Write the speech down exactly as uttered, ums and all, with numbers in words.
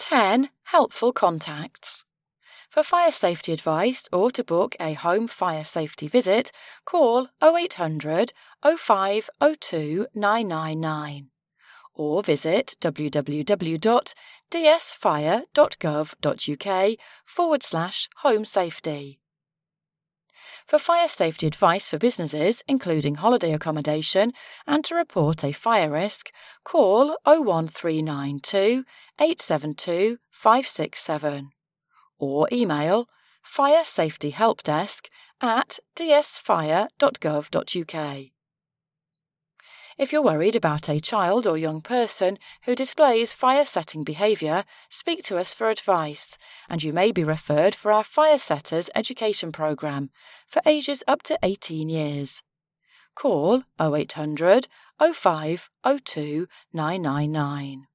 ten Helpful contacts. For fire safety advice or to book a home fire safety visit, call oh eight hundred, oh five oh two, nine nine nine or visit www.dsfire.gov.uk forward slash home safety. For fire safety advice for businesses, including holiday accommodation, and to report a fire risk, call oh one three nine two, eight seven two, five six seven or email firesafetyhelpdesk at dsfire.gov.uk. If you're worried about a child or young person who displays fire-setting behaviour, speak to us for advice, and you may be referred for our Fire Setters education programme for ages up to eighteen years. Call oh eight hundred, oh five oh two, nine nine nine.